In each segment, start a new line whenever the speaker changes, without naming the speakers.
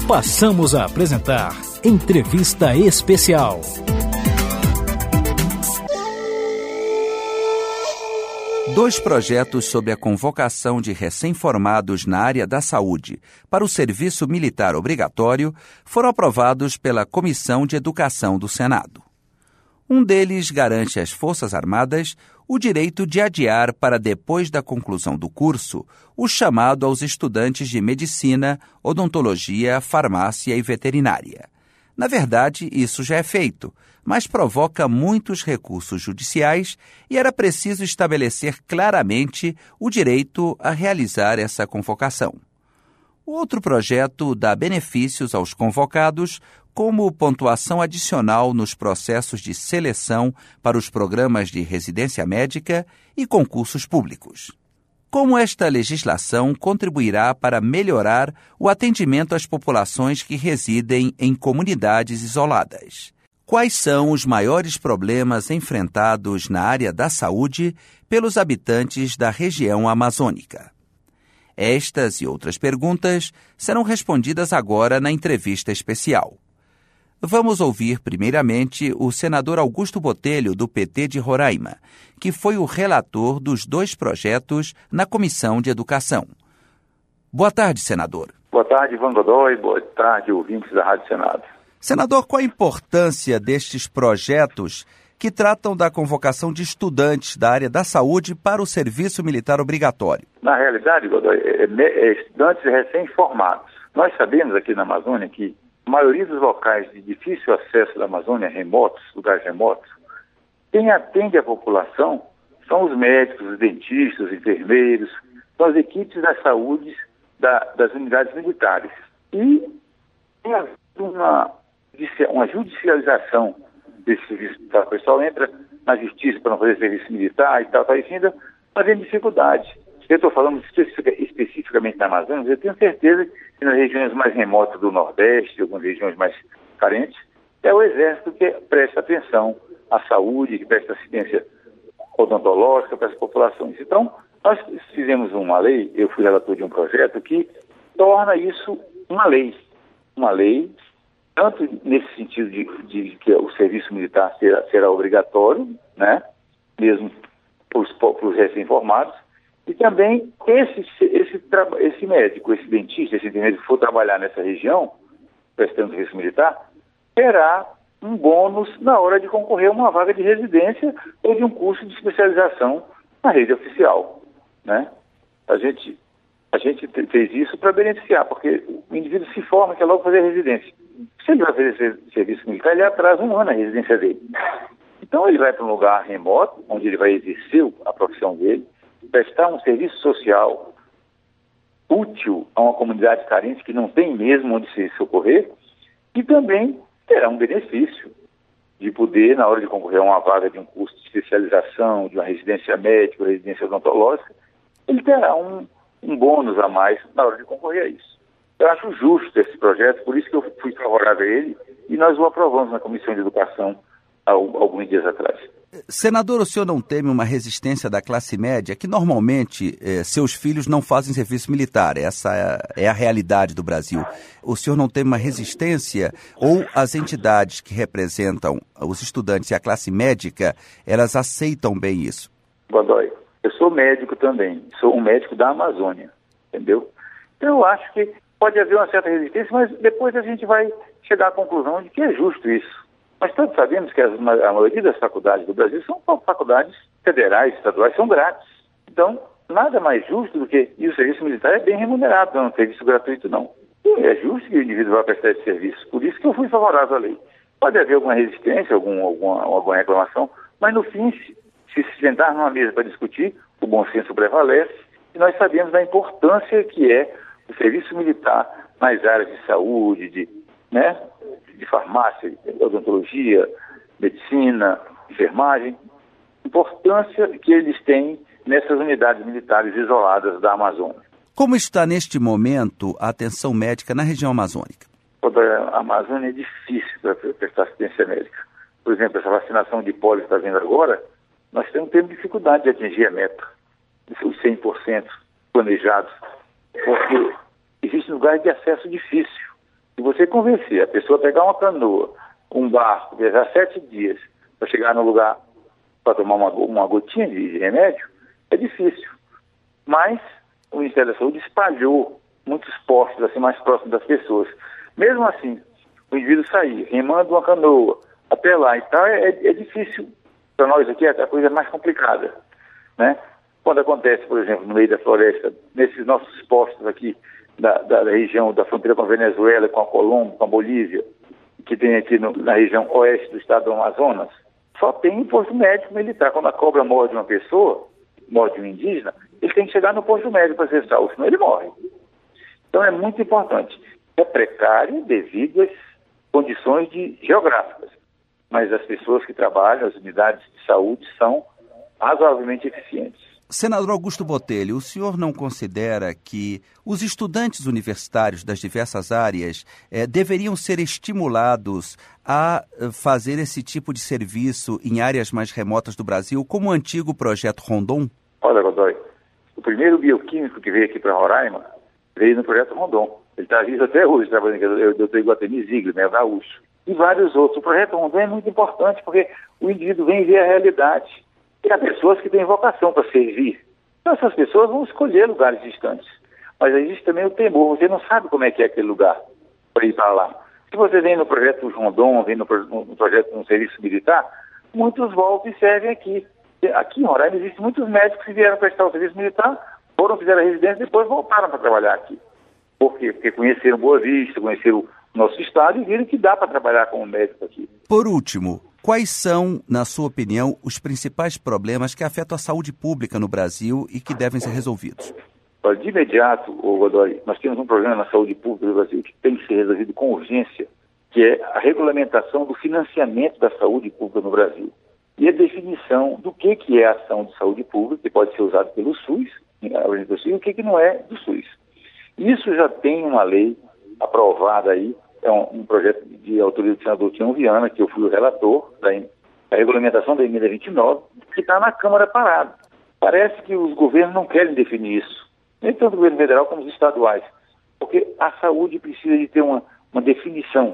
Passamos a apresentar Entrevista Especial.
Dois projetos sobre a convocação de recém-formados na área da saúde para o serviço militar obrigatório foram aprovados pela Comissão de Educação do Senado. Um deles garante às Forças Armadas o direito de adiar para depois da conclusão do curso o chamado aos estudantes de medicina, odontologia, farmácia e veterinária. Na verdade, isso já é feito, mas provoca muitos recursos judiciais e era preciso estabelecer claramente o direito a realizar essa convocação. O outro projeto dá benefícios aos convocados, como pontuação adicional nos processos de seleção para os programas de residência médica e concursos públicos. Como esta legislação contribuirá para melhorar o atendimento às populações que residem em comunidades isoladas? Quais são os maiores problemas enfrentados na área da saúde pelos habitantes da região amazônica? Estas e outras perguntas serão respondidas agora na entrevista especial. Vamos ouvir, primeiramente, o senador Augusto Botelho, do PT de Roraima, que foi o relator dos dois projetos na Comissão de Educação. Boa tarde, senador.
Boa tarde, Ivan Godoy. Boa tarde, ouvintes da Rádio Senado.
Senador, qual a importância destes projetos que tratam da convocação de estudantes da área da saúde para o serviço militar obrigatório?
Na realidade, Godoy, estudantes recém-formados. Nós sabemos aqui na Amazônia que a maioria dos locais de difícil acesso da Amazônia, remotos, lugares remotos, quem atende a população são os médicos, os dentistas, os enfermeiros, são as equipes da saúde das unidades militares. E tem uma judicialização desse serviço militar. O pessoal entra na justiça para não fazer serviço militar e tal, e ainda fazendo dificuldade. Eu estou falando especificamente da Amazônia, mas eu tenho certeza que nas regiões mais remotas do Nordeste, algumas regiões mais carentes, é o Exército que presta atenção à saúde, que presta assistência odontológica para as populações. Então, nós fizemos uma lei, eu fui relator de um projeto que torna isso uma lei. Uma lei, tanto nesse sentido de que o serviço militar será obrigatório, né, mesmo para os recém-formados, e também esse médico, esse dentista, esse enfermeiro que for trabalhar nessa região, prestando serviço militar, terá um bônus na hora de concorrer a uma vaga de residência ou de um curso de especialização na rede oficial, né? A gente fez isso para beneficiar, porque o indivíduo se forma e quer logo fazer a residência. Se ele vai fazer serviço militar, ele atrasa um ano a residência dele. Então ele vai para um lugar remoto, onde ele vai exercer a profissão dele, prestar um serviço social útil a uma comunidade carente que não tem mesmo onde se socorrer, e também terá um benefício de poder, na hora de concorrer a uma vaga de um curso de especialização, de uma residência médica, residência odontológica, ele terá um bônus a mais na hora de concorrer a isso. Eu acho justo esse projeto, por isso que eu fui favorável a ele, e nós o aprovamos na Comissão de Educação há alguns dias atrás.
Senador, o senhor não teme uma resistência da classe média, que normalmente seus filhos não fazem serviço militar? Essa é a realidade do Brasil. O senhor não teme uma resistência ou as entidades que representam os estudantes e a classe médica, elas aceitam bem isso?
Godoy, eu sou médico também, sou um médico da Amazônia, entendeu? Então eu acho que pode haver uma certa resistência, mas depois a gente vai chegar à conclusão de que é justo isso. Nós todos sabemos que a maioria das faculdades do Brasil são faculdades federais, estaduais, são grátis. Então, nada mais justo do que... E o serviço militar é bem remunerado, não é um serviço gratuito, não. E é justo que o indivíduo vá prestar esse serviço. Por isso que eu fui favorável à lei. Pode haver alguma resistência, alguma reclamação, mas no fim, se sentar numa mesa para discutir, o bom senso prevalece, e nós sabemos da importância que é o serviço militar nas áreas de saúde, de farmácia, odontologia, medicina, enfermagem, importância que eles têm nessas unidades militares isoladas da Amazônia.
Como está neste momento a atenção médica na região amazônica?
A Amazônia é difícil para prestar assistência médica. Por exemplo, essa vacinação de pólio que está vindo agora, nós temos dificuldade de atingir a meta, os 100% planejados, porque existem lugares de acesso difícil. Se você convencer a pessoa a pegar uma canoa, um barco, viajar 7 dias para chegar no lugar para tomar uma gotinha de remédio, é difícil. Mas o Ministério da Saúde espalhou muitos postos assim mais próximos das pessoas. Mesmo assim, o indivíduo sair remando uma canoa até lá e tal, é difícil. Para nós aqui a coisa é mais complicada, né? Quando acontece, por exemplo, no meio da floresta, nesses nossos postos aqui da região da fronteira com a Venezuela, com a Colômbia, com a Bolívia, que tem aqui na região oeste do estado do Amazonas, só tem um posto médico militar. Quando a cobra morde uma pessoa, morde um indígena, ele tem que chegar no posto médico para ser salvo, senão ele morre. Então é muito importante. É precário devido às condições geográficas, mas as pessoas que trabalham, as unidades de saúde, são razoavelmente eficientes.
Senador Augusto Botelho, o senhor não considera que os estudantes universitários das diversas áreas deveriam ser estimulados a fazer esse tipo de serviço em áreas mais remotas do Brasil, como o antigo Projeto Rondon?
Olha, Godoy, o primeiro bioquímico que veio aqui para Roraima veio no Projeto Rondon. Ele está vivo até hoje, trabalhando aqui, o doutor Iguatemi Ziegler, né, gaúcho. E vários outros. O Projeto Rondon é muito importante porque o indivíduo vem ver a realidade. E há pessoas que têm vocação para servir. Então essas pessoas vão escolher lugares distantes. Mas existe também o temor. Você não sabe como é que é aquele lugar para ir para lá. Se você vem no projeto Rondon, vem no projeto no serviço militar, muitos voltam e servem aqui. Aqui em Roraima existem muitos médicos que vieram prestar o serviço militar, foram, fizeram a residência e depois voltaram para trabalhar aqui. Por quê? Porque conheceram Boa Vista, conheceram o nosso estado e viram que dá para trabalhar como médico aqui.
Por último, quais são, na sua opinião, os principais problemas que afetam a saúde pública no Brasil e que devem ser resolvidos?
De imediato, Godoy, nós temos um problema na saúde pública do Brasil que tem que ser resolvido com urgência, que é a regulamentação do financiamento da saúde pública no Brasil. E a definição do que é a ação de saúde pública, que pode ser usada pelo SUS, e o que não é do SUS. Isso já tem uma lei aprovada aí, é um projeto de autoria do senador Tião Viana, que eu fui o relator da regulamentação da emenda 29, que está na Câmara parado. Parece que os governos não querem definir isso, nem tanto o governo federal como os estaduais, porque a saúde precisa de ter uma definição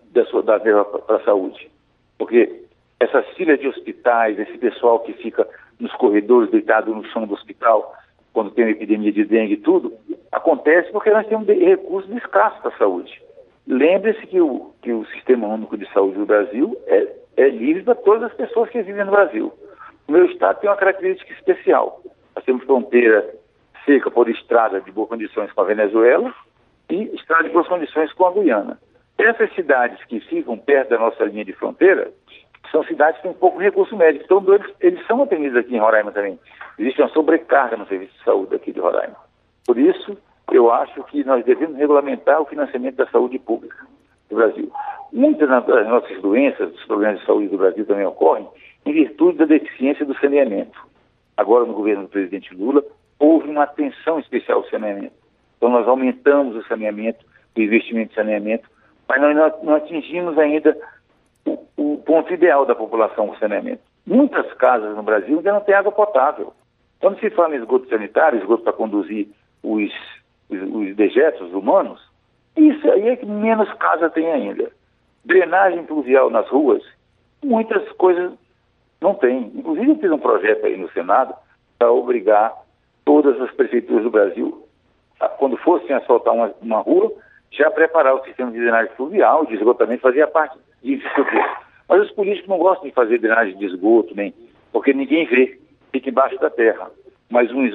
da verba para a saúde, porque essas filas de hospitais, esse pessoal que fica nos corredores deitado no chão do hospital, quando tem uma epidemia de dengue e tudo, acontece porque nós temos recursos escassos para a saúde. Lembre-se que o Sistema Único de Saúde do Brasil é livre para todas as pessoas que vivem no Brasil. O meu estado tem uma característica especial. Nós temos fronteira seca por estrada de boas condições com a Venezuela e estrada de boas condições com a Guiana. Essas cidades que ficam perto da nossa linha de fronteira são cidades que têm pouco recurso médico. Então, eles são atendidos aqui em Roraima também. Existe uma sobrecarga no serviço de saúde aqui de Roraima. Por isso, eu acho que nós devemos regulamentar o financiamento da saúde pública do Brasil. Muitas das nossas doenças, dos problemas de saúde do Brasil também ocorrem em virtude da deficiência do saneamento. Agora, no governo do presidente Lula, houve uma atenção especial ao saneamento. Então, nós aumentamos o saneamento, o investimento em saneamento, mas nós não atingimos ainda o ponto ideal da população com saneamento. Muitas casas no Brasil ainda não têm água potável. Quando se fala em esgoto sanitário, esgoto para conduzir os dejetos humanos, isso aí é que menos casa tem ainda. Drenagem pluvial nas ruas, muitas coisas não tem. Inclusive eu fiz um projeto aí no Senado para obrigar todas as prefeituras do Brasil, quando fossem asfaltar uma rua, já preparar o sistema de drenagem fluvial, de esgotamento, fazia parte disso. Mas os políticos não gostam de fazer drenagem de esgoto, porque ninguém vê, fica embaixo da terra. Mas um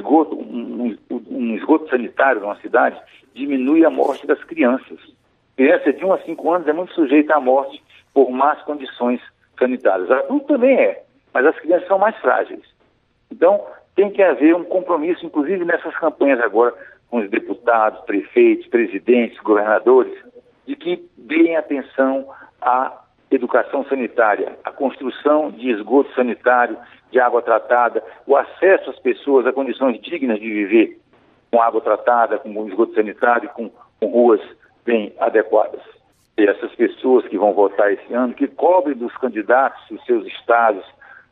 esgoto sanitário numa cidade diminui a morte das crianças. Criança de 1 a 5 anos é muito sujeita à morte por más condições sanitárias. Adulto também é, mas as crianças são mais frágeis. Então, tem que haver um compromisso, inclusive nessas campanhas agora, com os deputados, prefeitos, presidentes, governadores, de que deem atenção à educação sanitária, à construção de esgoto sanitário, de água tratada, o acesso às pessoas a condições dignas de viver com água tratada, com esgoto sanitário, com ruas bem adequadas. E essas pessoas que vão votar esse ano, que cobrem dos candidatos, dos seus estados,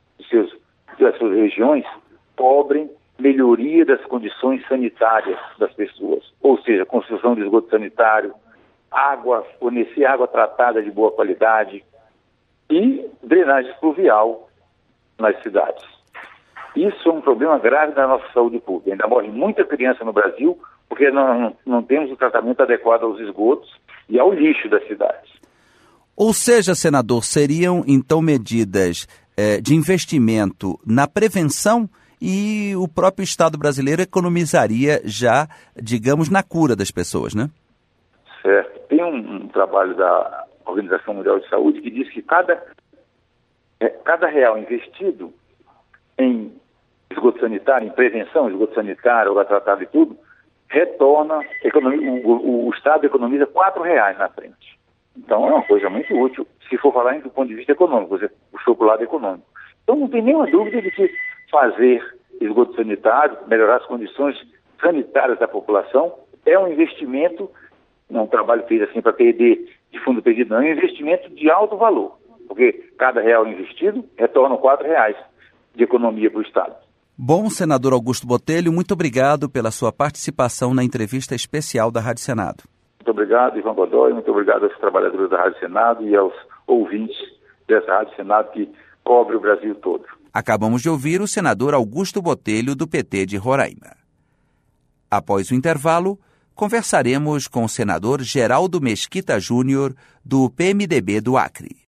das suas regiões, cobrem melhoria das condições sanitárias das pessoas, ou seja, construção de esgoto sanitário, água, fornecer água tratada de boa qualidade e drenagem pluvial nas cidades. Isso é um problema grave da nossa saúde pública. Ainda morre muita criança no Brasil porque não temos o tratamento adequado aos esgotos e ao lixo das cidades.
Ou seja, senador, seriam então medidas de investimento na prevenção e o próprio Estado brasileiro economizaria já, digamos, na cura das pessoas, né?
Certo. Tem um trabalho da Organização Mundial de Saúde que diz que cada real investido em esgoto sanitário, em prevenção, esgoto sanitário, água tratada e tudo, retorna, o Estado economiza R$4 na frente. Então é uma coisa muito útil, se for falar do ponto de vista econômico, você puxou para o lado econômico. Então não tem nenhuma dúvida de que fazer esgoto sanitário, melhorar as condições sanitárias da população, é um investimento, não é um trabalho feito assim para perder de fundo perdido, não, é um investimento de alto valor, porque cada real investido retorna R$4 de economia para o Estado.
Bom, senador Augusto Botelho, muito obrigado pela sua participação na entrevista especial da Rádio Senado.
Muito obrigado, Ivan Godoy, muito obrigado aos trabalhadores da Rádio Senado e aos ouvintes dessa Rádio Senado que cobre o Brasil todo.
Acabamos de ouvir o senador Augusto Botelho, do PT de Roraima. Após o intervalo, conversaremos com o senador Geraldo Mesquita Júnior, do PMDB do Acre.